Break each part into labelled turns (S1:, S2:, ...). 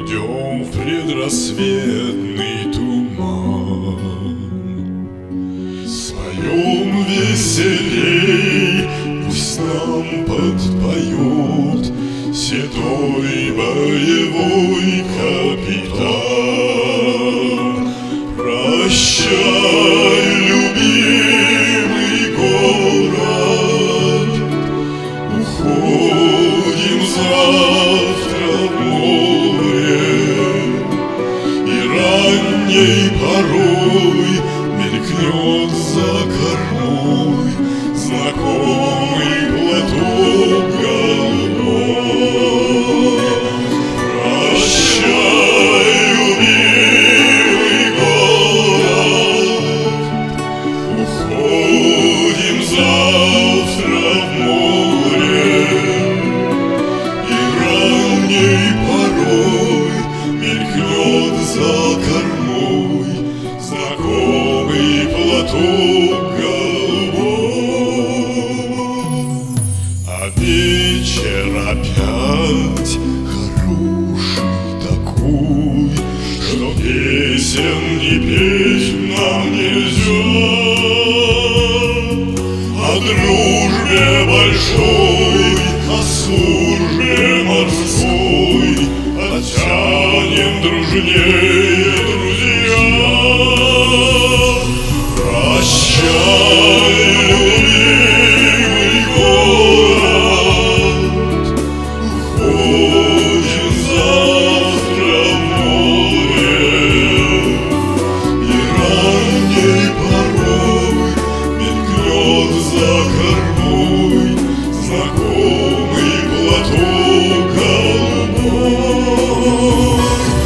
S1: Идем в предрассветный туман, споем веселей, пусть нам подпоет седой боевой капитан. Прощай, любимый город, уходим завтра в море, и ранней порой мелькнет за кормой знакомый платок голубой. Прощай, любимый город, уходим завтра в море, и ранней порой мелькнет за кормой знакомый платок голубой. А вечер опять хороший такой, что песен не петь нам нельзя. О дружбе большой, о службе морской оттянем дружнее, друзья. Прощай, любимый город, уходим завтра в море, и ранней порой мелькнет за кормой знакомый платок голубой.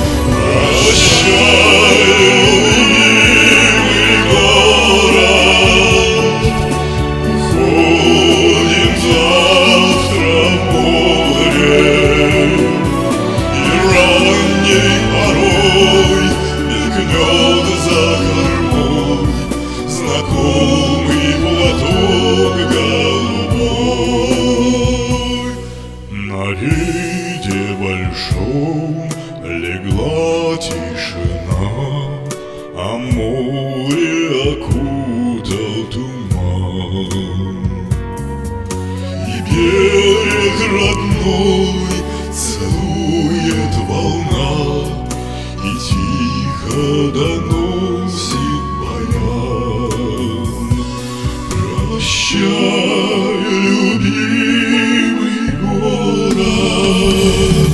S1: Прощай, любимый город, уходим завтра в море, и ранней порой мелькнет за кормой знакомый платок голубой. На рейде большом легла тишина, а море окутал туман. И берег родной целует волна, и тихо доносит баян. Прощай, любимый город,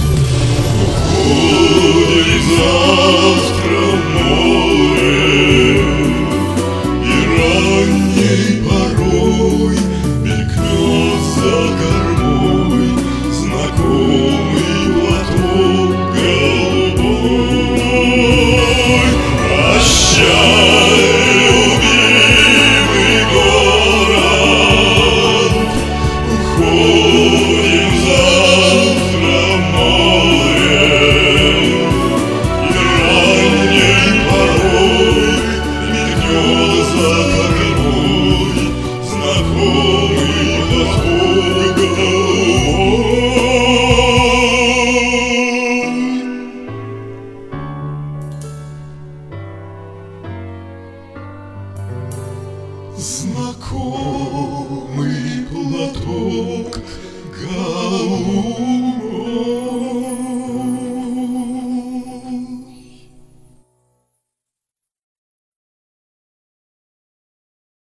S1: уходим завтра в море, и ранней порой мелькнет за кормой знакомый платок голубой. Прощай, любимый город, уходим завтра в море, и ранней порой мелькнет за кормой знакомый платок голубой. Знакомый